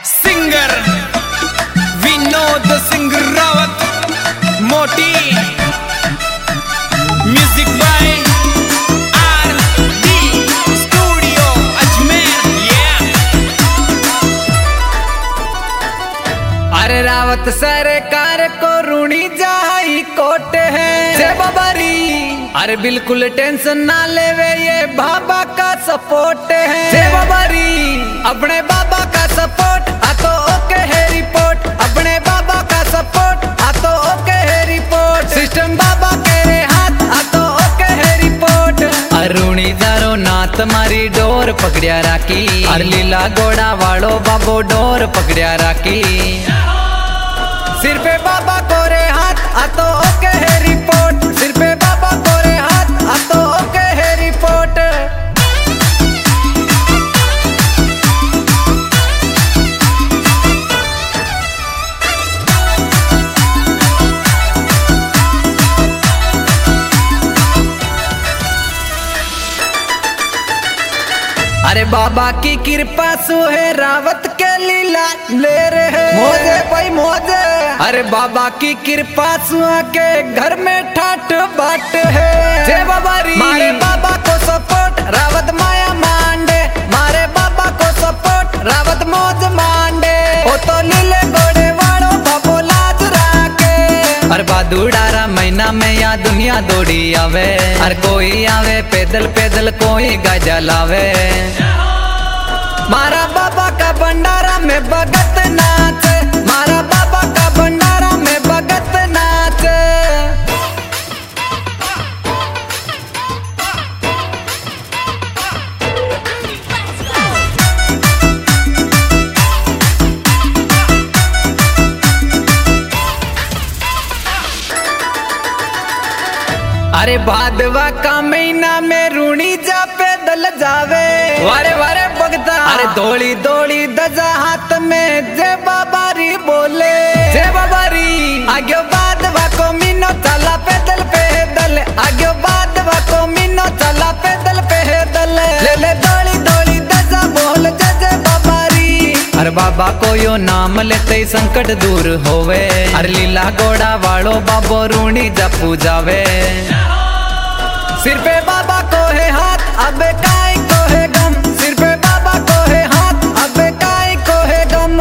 Singer Vinod Singh Rawat मोटी music by आर.डी. Studio Ajmer. अरे रावत सरकार को ऋणी जाई कोट है जय बाबारी। अरे बिल्कुल टेंशन ना लेवे ये बाबा का सपोर्ट है जय बाबारी। अपने बाबा का सपोर्ट आ तो ओके है रिपोर्ट। अपने बाबा का सपोर्ट आ तो ओके है रिपोर्ट। सिस्टम बाबा के रे हाथ आ तो ओके है रिपोर्ट। अरुणी दारो नाथ मारी डोर पकड़िया राखी। अर लीला घोड़ा वालो बाबो डोर पकड़िया राखी। सिर पे बाबा को रे हाथ आ तो ओके है रिपोर्ट। सिर पे बाबा को रे हाथ आ तो ओके है रिपोर्ट। अरे बाबा की कृपा सु है रावत के लीला ले रहे मोजे भाई मोजे। अरे बाबा की कृपा सु के घर में ठाट बाट है जय बाबारी। मारे बाबा को सपोर्ट रावत माया मांडे। मारे बाबा को सपोर्ट रावत मौज मांडे। ओ तो लीले घोड़े वालों बाबो लाज राके। अरे बादुड़ारा महीना में या दुनिया दौड़ी आवे। अरे कोई आवे पैदल पैदल कोई गाजा लावे। मारा बाबा का भंडारा में भगत नाच। मारा बाबा का भंडारा में भगत नाच। अरे भादवा का महीना में रूणी जा पैदल जावे। वारे वारे भगता अरे दौड़ी दौड़ी दजा हाथ में जय बाबारी बोले जय बाबारी। आगे भादवा को मीनो चला पैदल पैदल। आगे भादवा को मीनो चला पैदल पैदल। ले ले दौड़ी दौड़ी दजा बोल जय जय बाबारी। अरे बाबा को यो नाम लेते संकट दूर होवे। अरे लीला घोड़ा वालो बाबो रूणी जा पूजावे। सिर पे बाबा को है हाथ अब काय को है गम। सिर पे बाबा को है हाथ अब काय को है गम।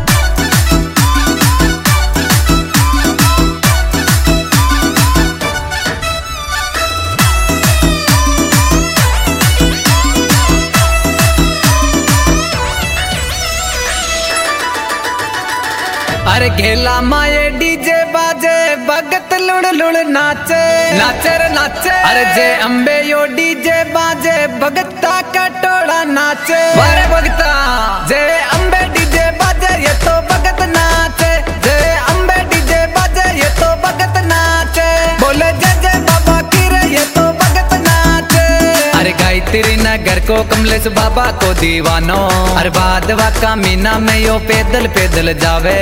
अरे घेला माये डीजे बाजे भगत लुड़ लुड़ नाचे नाचे रे नाचे। अरे जे अम्बे यो डीजे बाजे भगता का टोला नाचे। वारे भगता जे अम्बे डीजे बाजे ये तो भगत नाचे। जे अम्बे डीजे बाजे ये तो भगत नाचे। बोले जय जय बाबा की रे ये तो भगत नाचे। अरे गायत्री नगर को कमलेश बाबा को दीवानो। अरे भादवा का मीना में यो पैदल पैदल जावे।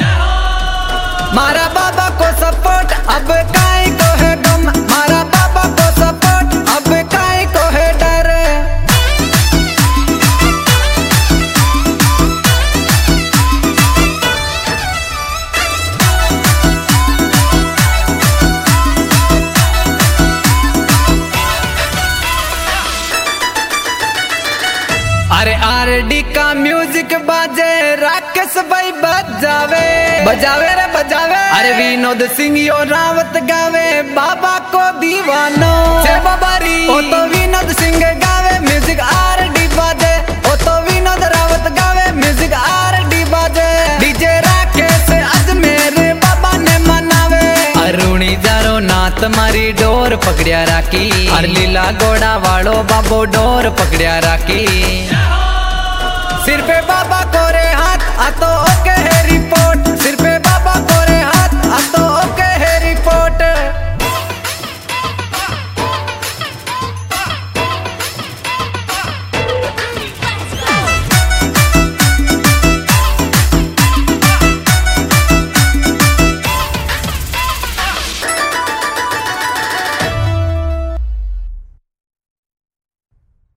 मारा बाबा को सपोर्ट अब काय को है गम। मारा बाबा को सपोर्ट अब काय को है डर। अरे आर.डी. का म्यूजिक बाजे राकेश भाई बजावे बजावे रे बजावे। अरे विनोद सिंह यो रावत गावे बाबा को दीवानो जय बाबारी। ओ तो विनोद सिंह गावे म्यूजिक आर.डी. बाजे। ओ तो विनोद रावत गावे म्यूजिक आर.डी. बाजे। डीजे राकेश अजमेर बाबा ने मनावे। अरुणी जारो नाथ मारी डोर पकड़िया राखी। अर लीला घोड़ा वालो बाबो डोर पकड़िया राखी। सिर पे बाबा को रे हाथ आ तो ओके है रिपोर्ट।